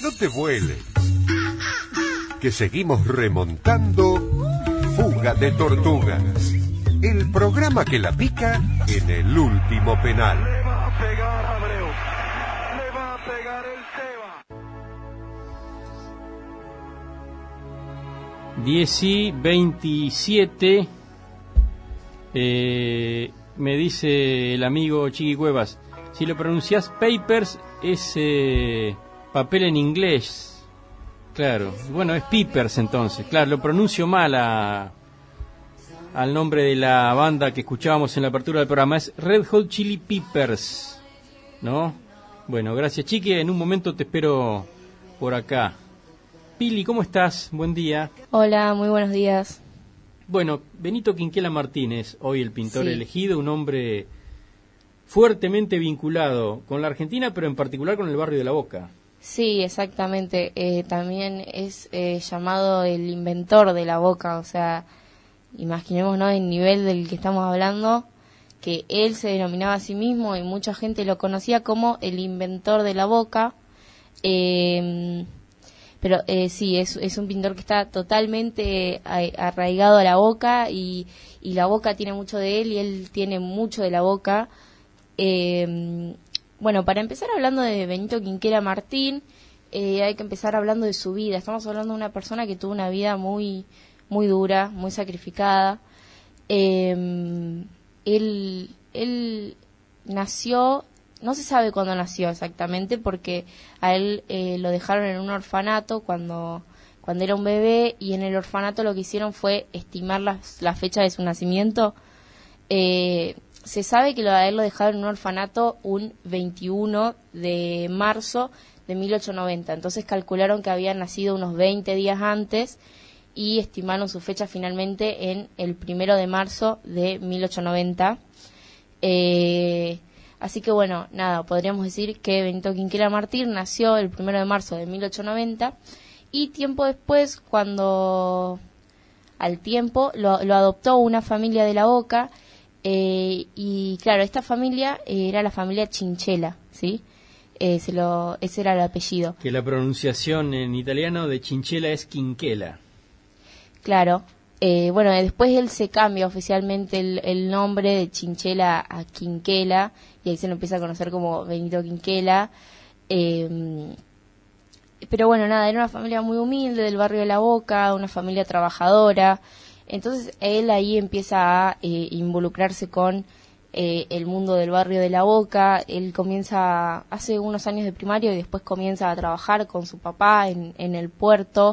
no te vueles, que seguimos remontando Fuga de Tortugas, el programa que la pica en el último penal. Le va a pegar Abreu, le va a pegar el Seba. 10:27. Me dice el amigo Chiqui Cuevas, si lo pronunciás papers es papel en inglés. Claro, bueno, es Peepers entonces. Claro, lo pronuncio mal al nombre de la banda que escuchábamos en la apertura del programa. Es Red Hot Chili Peppers, ¿no? Bueno, gracias, Chiqui. En un momento te espero por acá. Pili, ¿cómo estás? Buen día. Hola, muy buenos días. Bueno, Benito Quinquela Martínez, hoy el pintor Sí. elegido, un hombre fuertemente vinculado con la Argentina, pero en particular con el barrio de La Boca. Sí, exactamente. También es llamado el inventor de la Boca, o sea, imaginémonos el nivel del que estamos hablando, que él se denominaba a sí mismo y mucha gente lo conocía como el inventor de la Boca. Pero sí, es un pintor que está totalmente arraigado a la Boca y la Boca tiene mucho de él y él tiene mucho de la Boca. Bueno, para empezar hablando de Benito Quinquela Martín, hay que empezar hablando de su vida. Estamos hablando de una persona que tuvo una vida muy, muy dura, muy sacrificada. Él nació, no se sabe cuándo nació exactamente, porque a él lo dejaron en un orfanato cuando era un bebé, y en el orfanato lo que hicieron fue estimar la fecha de su nacimiento. Se sabe que a él lo dejaron en un orfanato un 21 de marzo de 1890, entonces calcularon que había nacido unos 20 días antes y estimaron su fecha finalmente en el 1 de marzo de 1890. Así que bueno, nada, podríamos decir que Benito Quinquela Martín nació el 1 de marzo de 1890 y tiempo después, al tiempo, lo adoptó una familia de La Boca. Y claro, esta familia era la familia Chinchela, ¿sí? Ese era el apellido. Que la pronunciación en italiano de Chinchela es Quinquela. Claro. Bueno, después él se cambia oficialmente el nombre de Chinchela a Quinquela, y ahí se lo empieza a conocer como Benito Quinquela. Pero bueno, nada, era una familia muy humilde del barrio de La Boca, una familia trabajadora. Entonces él ahí empieza a involucrarse con el mundo del barrio de La Boca. Él hace unos años de primario y después comienza a trabajar con su papá en el puerto.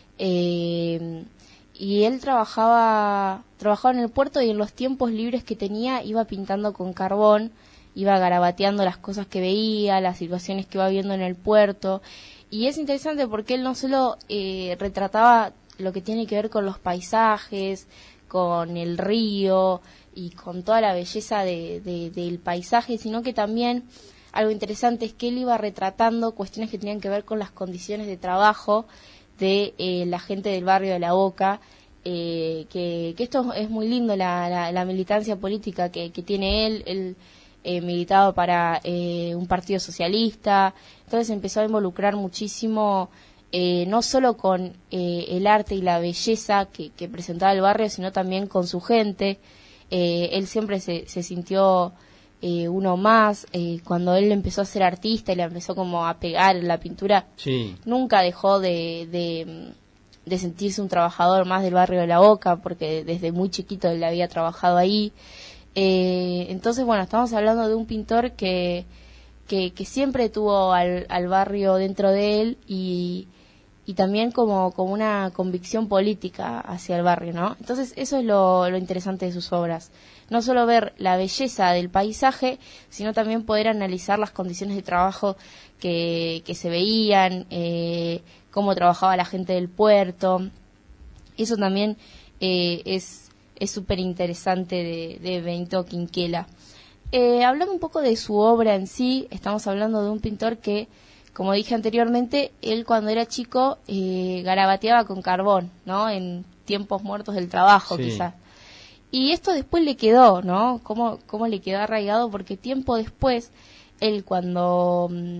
Y él trabajaba en el puerto, y en los tiempos libres que tenía iba pintando con carbón, iba garabateando las cosas que veía, las situaciones que iba viendo en el puerto. Y es interesante porque él no solo retrataba lo que tiene que ver con los paisajes, con el río y con toda la belleza del paisaje, sino que también algo interesante es que él iba retratando cuestiones que tenían que ver con las condiciones de trabajo de la gente del barrio de La Boca, que esto es muy lindo, la militancia política que tiene él militaba para un partido socialista. Entonces empezó a involucrar muchísimo, no solo con el arte y la belleza que presentaba el barrio, sino también con su gente. Él siempre se sintió uno más. Cuando él empezó a ser artista y le empezó como a pegar la pintura, Sí. nunca dejó de sentirse un trabajador más del barrio de La Boca, porque desde muy chiquito él había trabajado ahí. Entonces, bueno, estamos hablando de un pintor que siempre tuvo al barrio dentro de él y también como una convicción política hacia el barrio, ¿no? Entonces eso es lo interesante de sus obras. No solo ver la belleza del paisaje, sino también poder analizar las condiciones de trabajo que se veían, cómo trabajaba la gente del puerto. Eso también es súper interesante de Benito Quinquela. Hablando un poco de su obra en sí, estamos hablando de un pintor que, como dije anteriormente, él cuando era chico garabateaba con carbón, ¿no? En tiempos muertos del trabajo, Sí. quizás. Y esto después le quedó, ¿no? ¿Cómo le quedó arraigado? Porque tiempo después, él cuando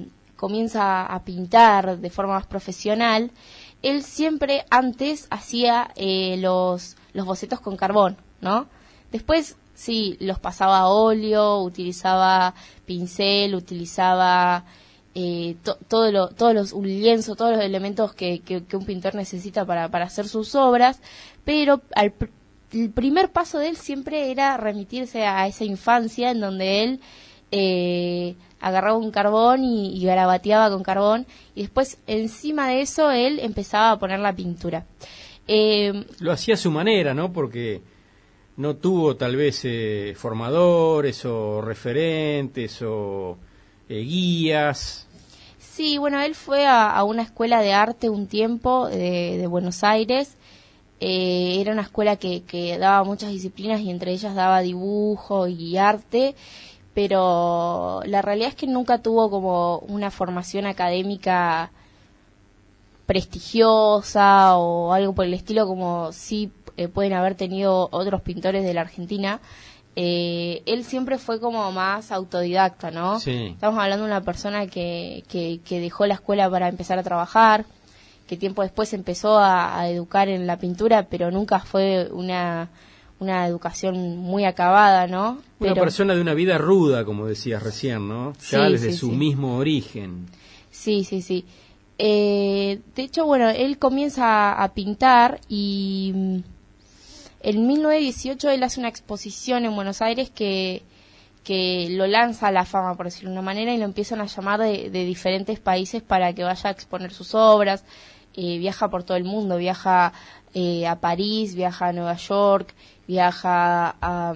comienza a pintar de forma más profesional, él siempre antes hacía los bocetos con carbón, ¿no? Después sí, los pasaba a óleo, utilizaba pincel, utilizaba un lienzo, todos los elementos que un pintor necesita para hacer sus obras, pero el primer paso de él siempre era remitirse a esa infancia en donde él agarraba un carbón y garabateaba con carbón, y después encima de eso él empezaba a poner la pintura. Lo hacía a su manera, ¿no? Porque no tuvo tal vez formadores o referentes o guías. Sí, bueno, él fue a una escuela de arte un tiempo de Buenos Aires. Era una escuela que daba muchas disciplinas y entre ellas daba dibujo y arte, pero la realidad es que nunca tuvo como una formación académica prestigiosa o algo por el estilo, como sí pueden haber tenido otros pintores de la Argentina. Él siempre fue como más autodidacta, ¿no? Sí. Estamos hablando de una persona que dejó la escuela para empezar a trabajar, que tiempo después empezó a educar en la pintura, pero nunca fue una educación muy acabada, ¿no? Una persona de una vida ruda, como decías recién, ¿no? Ya Sí, desde sí, su sí. mismo origen. Sí, sí, sí. De hecho, bueno, él comienza a pintar y en 1918 él hace una exposición en Buenos Aires que lo lanza a la fama, por decirlo de una manera, y lo empiezan a llamar de diferentes países para que vaya a exponer sus obras. Viaja por todo el mundo, viaja a París, viaja a Nueva York, viaja a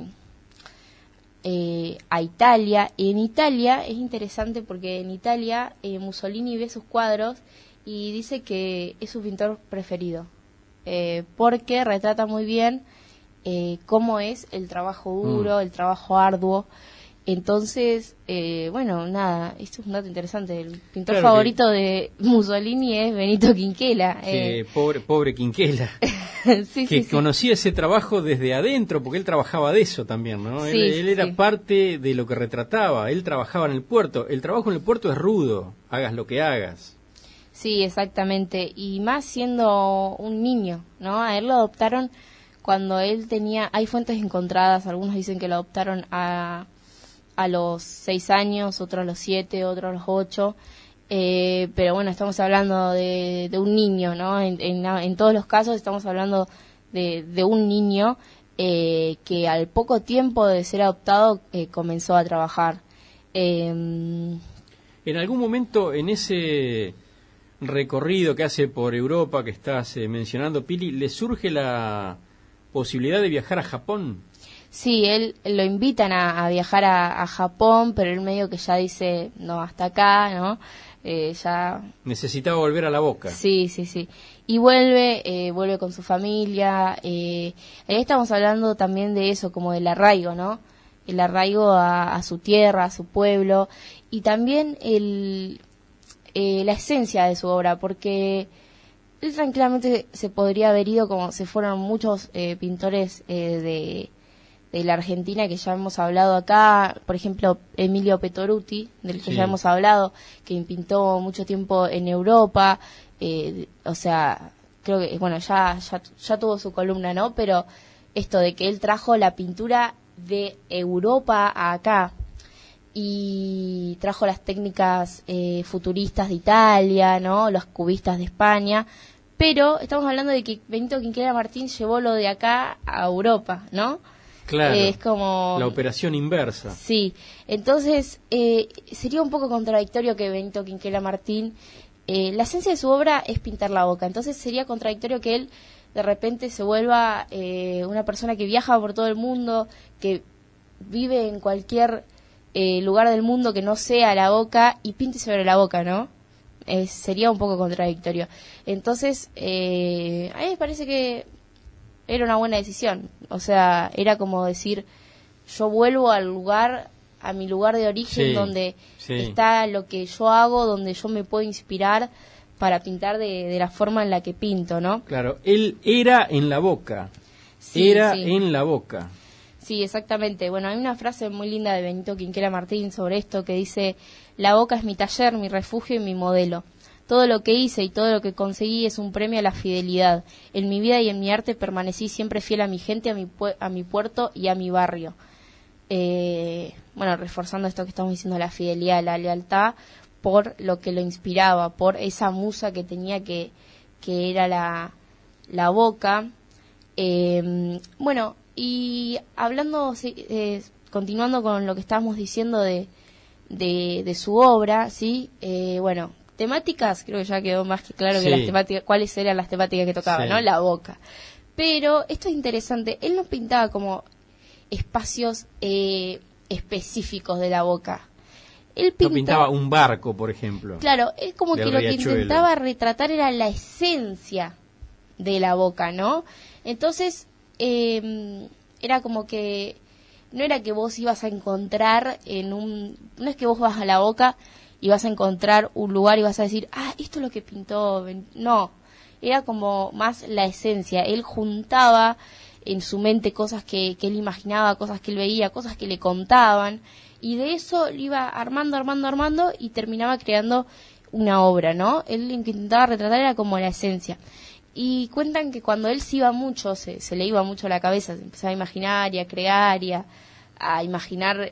Italia. Y en Italia es interesante porque en Italia Mussolini ve sus cuadros y dice que es su pintor preferido, porque retrata muy bien cómo es el trabajo duro, el trabajo arduo. Entonces, bueno, nada, esto es un dato interesante. El pintor Claro favorito de Mussolini es Benito Quinquela. Pobre Quinquela, Sí, que sí, sí. conocía ese trabajo desde adentro, porque él trabajaba de eso también, ¿no? Sí, él era sí. parte de lo que retrataba, él trabajaba en el puerto. El trabajo en el puerto es rudo, hagas lo que hagas. Sí, exactamente. Y más siendo un niño, ¿no? A él lo adoptaron cuando él tenía... Hay fuentes encontradas, algunos dicen que lo adoptaron a los 6 años, otros a los 7, otros a los 8. Pero bueno, estamos hablando de un niño, ¿no? En todos los casos estamos hablando de un niño que al poco tiempo de ser adoptado comenzó a trabajar. En algún momento, en ese recorrido que hace por Europa que estás mencionando, Pili, ¿le surge la posibilidad de viajar a Japón? Sí, él lo invitan a viajar a Japón, pero él medio que ya dice, no, hasta acá, ¿no? Ya... Necesitaba volver a la Boca. Sí, sí, sí. Y vuelve con su familia. Ahí estamos hablando también de eso, como del arraigo, ¿no? El arraigo a su tierra, a su pueblo, y también la esencia de su obra, porque él tranquilamente se podría haber ido, como se fueron muchos pintores de la Argentina que ya hemos hablado acá, por ejemplo Emilio Petoruti, del que Sí. ya hemos hablado, que pintó mucho tiempo en Europa, o sea, creo que, bueno, ya tuvo su columna, ¿no? Pero esto de que él trajo la pintura de Europa a acá y trajo las técnicas futuristas de Italia, ¿no? Los cubistas de España, pero estamos hablando de que Benito Quinquela Martín llevó lo de acá a Europa, ¿no? Claro, Es como... la operación inversa. Sí, entonces sería un poco contradictorio que Benito Quinquela Martín, la esencia de su obra es pintar la boca, entonces sería contradictorio que él de repente se vuelva una persona que viaja por todo el mundo, que vive en cualquier lugar del mundo que no sea la Boca y pinte sobre la Boca, ¿no? Sería un poco contradictorio. Entonces, a mí me parece que era una buena decisión. O sea, era como decir, yo vuelvo al lugar, a mi lugar de origen, Sí, donde sí. está lo que yo hago, donde yo me puedo inspirar para pintar de la forma en la que pinto, ¿no? Claro, él era en la Boca. Sí, Era sí. en la Boca. Sí, exactamente. Bueno, hay una frase muy linda de Benito Quinquela Martín sobre esto que dice, La boca es mi taller, mi refugio y mi modelo. Todo lo que hice y todo lo que conseguí es un premio a la fidelidad. En mi vida y en mi arte permanecí siempre fiel a mi gente, a mi puerto y a mi barrio. Bueno, reforzando esto que estamos diciendo, la fidelidad, la lealtad, por lo que lo inspiraba, por esa musa que tenía que era la boca. Bueno, y hablando, continuando con lo que estábamos diciendo de su obra, ¿sí? Bueno, temáticas, creo que ya quedó más que claro que las temáticas, cuáles eran las temáticas que tocaba, ¿no? La boca. Pero esto es interesante, él no pintaba como espacios específicos de la boca. Él pintaba un barco, por ejemplo. Claro, es como que lo que intentaba retratar era la esencia de la boca, ¿no? Entonces, era como que no era que vos ibas a encontrar no es que vos vas a la boca y vas a encontrar un lugar y vas a decir, esto es lo que pintó. No, era como más la esencia. Él juntaba en su mente cosas que él imaginaba, cosas que él veía, cosas que le contaban, y de eso lo iba armando y terminaba creando una obra, ¿no? Él lo que intentaba retratar era como la esencia. Y cuentan que cuando él se iba mucho, se le iba mucho la cabeza, se empezaba a imaginar y a crear y a imaginar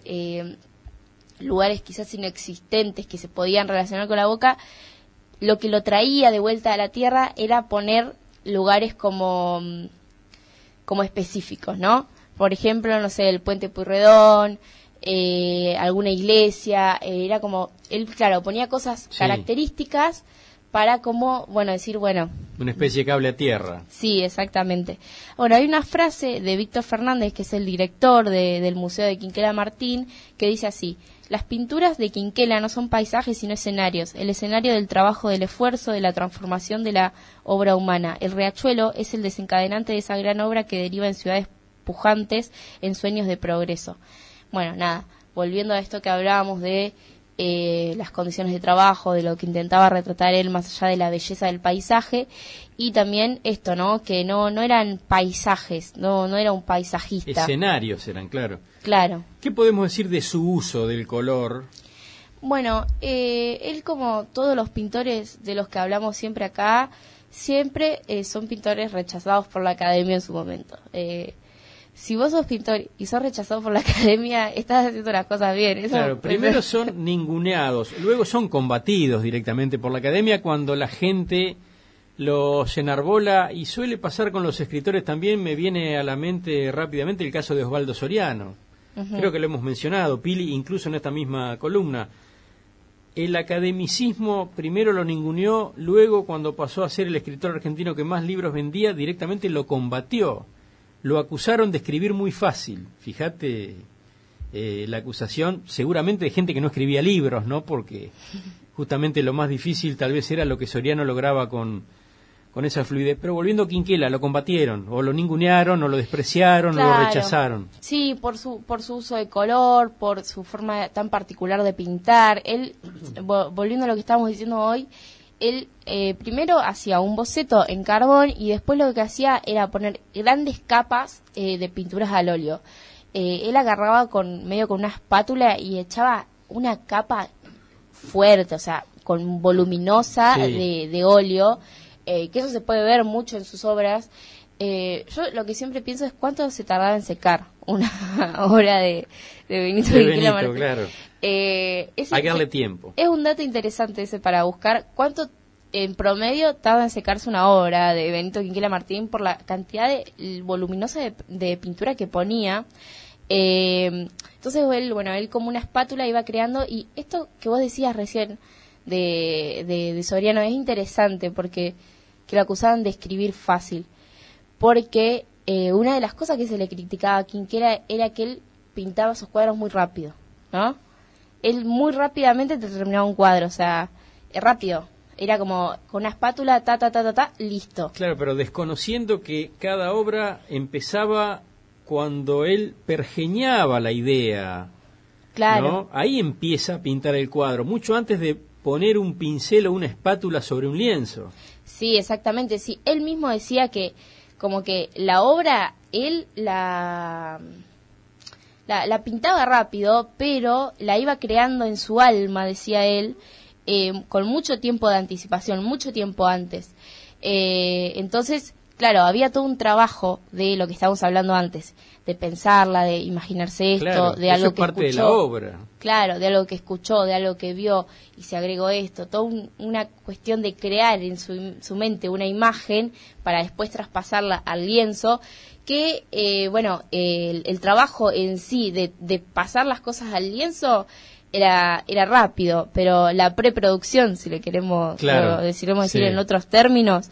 lugares quizás inexistentes que se podían relacionar con la boca, lo que lo traía de vuelta a la tierra era poner lugares como específicos, ¿no? Por ejemplo, no sé, el Puente Pueyrredón, alguna iglesia, era como, él, claro, ponía cosas características para como, decir, una especie de cable a tierra. Sí, exactamente. Ahora, hay una frase de Víctor Fernández, que es el director del Museo de Quinquela Martín, que dice así: las pinturas de Quinquela no son paisajes sino escenarios, el escenario del trabajo, del esfuerzo, de la transformación de la obra humana. El riachuelo es el desencadenante de esa gran obra que deriva en ciudades pujantes, en sueños de progreso. Bueno, nada, volviendo a esto que hablábamos de las condiciones de trabajo, de lo que intentaba retratar él más allá de la belleza del paisaje, y también esto, ¿no? Que no eran paisajes, no era un paisajista. Escenarios eran, claro. Claro. ¿Qué podemos decir de su uso del color? Bueno, él, como todos los pintores de los que hablamos siempre acá, siempre son pintores rechazados por la academia en su momento. Si vos sos pintor y sos rechazado por la academia, estás haciendo las cosas bien. Eso, claro, primero son ninguneados, luego son combatidos directamente por la academia cuando la gente los enarbola, y suele pasar con los escritores también. Me viene a la mente rápidamente el caso de Osvaldo Soriano. Uh-huh. Creo que lo hemos mencionado, Pili, incluso en esta misma columna. El academicismo primero lo ninguneó, luego cuando pasó a ser el escritor argentino que más libros vendía, directamente lo combatió. Lo acusaron de escribir muy fácil. Fíjate la acusación, seguramente de gente que no escribía libros, ¿no? Porque justamente lo más difícil tal vez era lo que Soriano lograba con esa fluidez. Pero volviendo a Quinquela, lo combatieron, o lo ningunearon, o lo despreciaron, claro, o lo rechazaron. Sí, por su uso de color, por su forma tan particular de pintar. Él, volviendo a lo que estábamos diciendo hoy, él primero hacía un boceto en carbón y después lo que hacía era poner grandes capas de pinturas al óleo. Él agarraba medio con una espátula y echaba una capa fuerte, o sea, voluminosa, sí, de óleo, que eso se puede ver mucho en sus obras. Yo lo que siempre pienso es cuánto se tardaba en secar una obra de Benito Quinquela Martín. Claro. Hay que darle tiempo. Es un dato interesante ese para buscar cuánto en promedio tarda en secarse una obra de Benito Quinquela Martín por la cantidad voluminosa de pintura que ponía. Entonces él como una espátula iba creando, y esto que vos decías recién de Soriano es interesante porque que lo acusaban de escribir fácil, porque una de las cosas que se le criticaba a Quinquela era que él pintaba esos cuadros muy rápido, ¿no? Él muy rápidamente te terminaba un cuadro, o sea, rápido. Era como con una espátula, listo. Claro, pero desconociendo que cada obra empezaba cuando él pergeñaba la idea. Claro. ¿No? Ahí empieza a pintar el cuadro, mucho antes de poner un pincel o una espátula sobre un lienzo. Sí, exactamente. Sí, él mismo decía que como que la obra, él la la pintaba rápido, pero la iba creando en su alma, decía él, con mucho tiempo de anticipación, mucho tiempo antes. Entonces, claro, había todo un trabajo de lo que estábamos hablando antes, de pensarla, de imaginarse esto, Claro, de algo eso es que parte escuchó. de la obra. Claro, de algo que escuchó, de algo que vio y se agregó esto, toda una cuestión de crear en su mente una imagen para después traspasarla al lienzo, que, el trabajo en sí de pasar las cosas al lienzo era rápido, pero la preproducción, si le queremos decir en otros términos.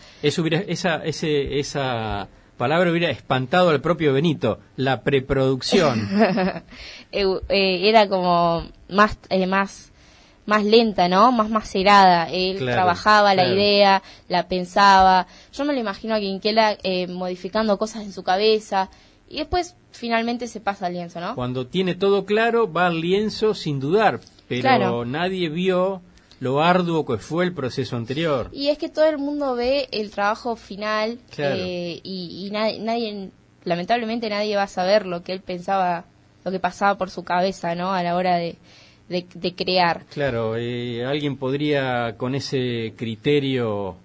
Esa palabra hubiera espantado al propio Benito, la preproducción. Era como más lenta, ¿no? Más macerada. Él trabajaba la idea, la pensaba. Yo me lo imagino a Quinquela modificando cosas en su cabeza y después finalmente se pasa al lienzo, ¿no? Cuando tiene todo claro, va al lienzo sin dudar, pero nadie vio lo arduo que fue el proceso anterior. Y es que todo el mundo ve el trabajo final, y nadie, lamentablemente nadie va a saber lo que él pensaba, lo que pasaba por su cabeza, ¿no? A la hora de crear. Claro, alguien podría con ese criterio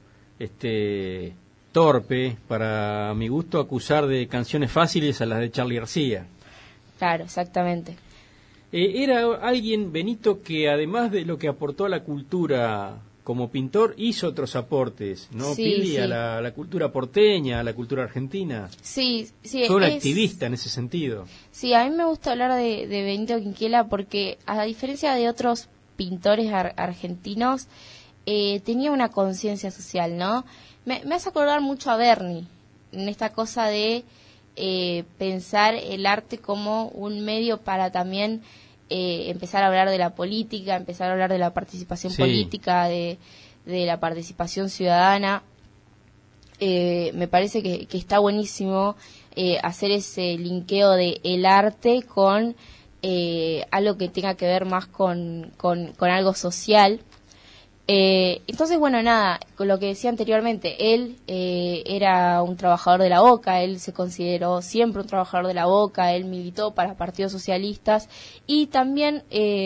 torpe, para mi gusto, acusar de canciones fáciles a las de Charly García. Claro, exactamente. Era alguien, Benito, que además de lo que aportó a la cultura como pintor, hizo otros aportes, ¿no, Pili? A la cultura porteña, a la cultura argentina. Sí. Fue un activista en ese sentido. Sí, a mí me gusta hablar de Benito Quinquela porque, a diferencia de otros pintores argentinos, tenía una conciencia social, ¿no? Me hace acordar mucho a Berni, en esta cosa de pensar el arte como un medio para también empezar a hablar de la política, empezar a hablar de la participación política, de la participación ciudadana. Me parece que está buenísimo hacer ese linkeo de el arte con algo que tenga que ver más con algo social. Entonces, bueno, nada, con lo que decía anteriormente, él era un trabajador de la Boca, él se consideró siempre un trabajador de la Boca, él militó para partidos socialistas y también,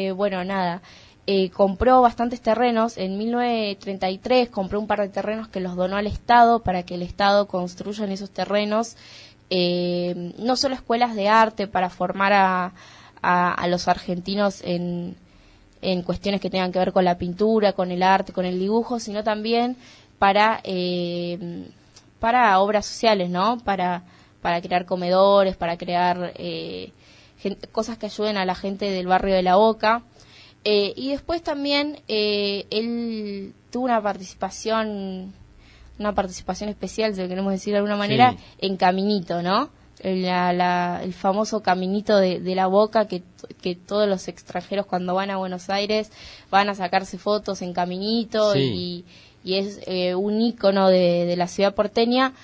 compró bastantes terrenos. En 1933 compró un par de terrenos que los donó al Estado para que el Estado construya en esos terrenos no solo escuelas de arte para formar a los argentinos en cuestiones que tengan que ver con la pintura, con el arte, con el dibujo, sino también para obras sociales, ¿no? Para crear comedores, para crear cosas que ayuden a la gente del barrio de La Boca. Y después también él tuvo una participación especial, si lo queremos decir de alguna manera, en Caminito, ¿no? El famoso Caminito de La Boca, que todos los extranjeros cuando van a Buenos Aires van a sacarse fotos en Caminito, y es un ícono de la ciudad porteña.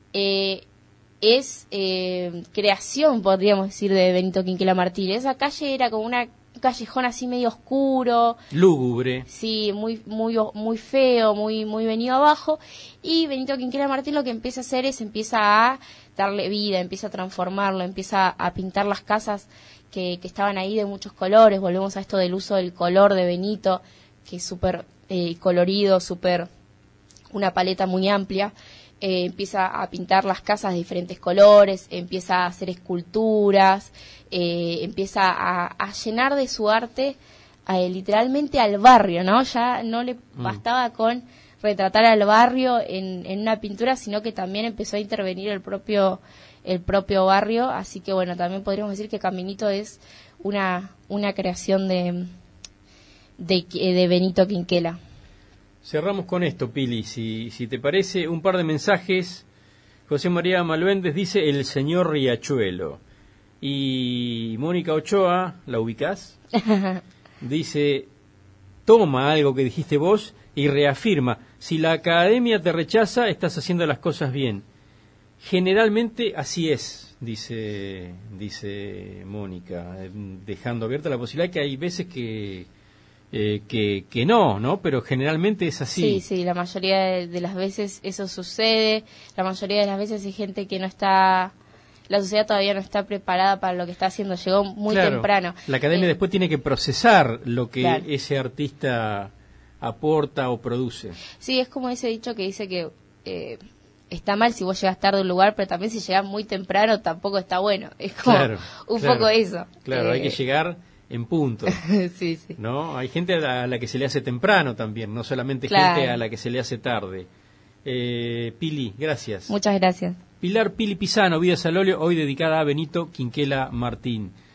Es creación, podríamos decir, de Benito Quinquela Martínez. Esa calle era como un callejón así medio oscuro, lúgubre, sí, muy feo, muy venido abajo, y Benito Quinquela Martín lo que empieza a hacer es empieza a darle vida, empieza a transformarlo, empieza a pintar las casas que estaban ahí de muchos colores. Volvemos a esto del uso del color de Benito, que es súper colorido, una paleta muy amplia. Empieza a pintar las casas de diferentes colores, empieza a hacer esculturas, empieza a llenar de su arte literalmente al barrio, ¿no? Ya no le bastaba con retratar al barrio en una pintura, sino que también empezó a intervenir el propio barrio. Así que bueno, también podríamos decir que Caminito es una creación de Benito Quinquela. Cerramos con esto, Pili, si te parece, un par de mensajes. José María Malvéndez dice: el señor Riachuelo. Y Mónica Ochoa, ¿la ubicás? Dice: toma algo que dijiste vos y reafirma: si la academia te rechaza, estás haciendo las cosas bien. Generalmente así es, dice Mónica, dejando abierta la posibilidad que hay veces que no, pero generalmente es así. Sí, la mayoría de las veces eso sucede. La mayoría de las veces hay gente que no está la sociedad todavía no está preparada para lo que está haciendo, llegó muy temprano. La academia después tiene que procesar lo que Claro. ese artista aporta o produce. Sí, es como ese dicho que dice que está mal si vos llegas tarde a un lugar, pero también si llegas muy temprano tampoco está bueno. Es como un poco eso. Claro, hay que llegar en punto. Sí, sí. ¿No? Hay gente a la que se le hace temprano también, no solamente Claro. gente a la que se le hace tarde. Pili, gracias. Muchas gracias. Pilar Pili Pisano, Vidas al óleo, hoy dedicada a Benito Quinquela Martín.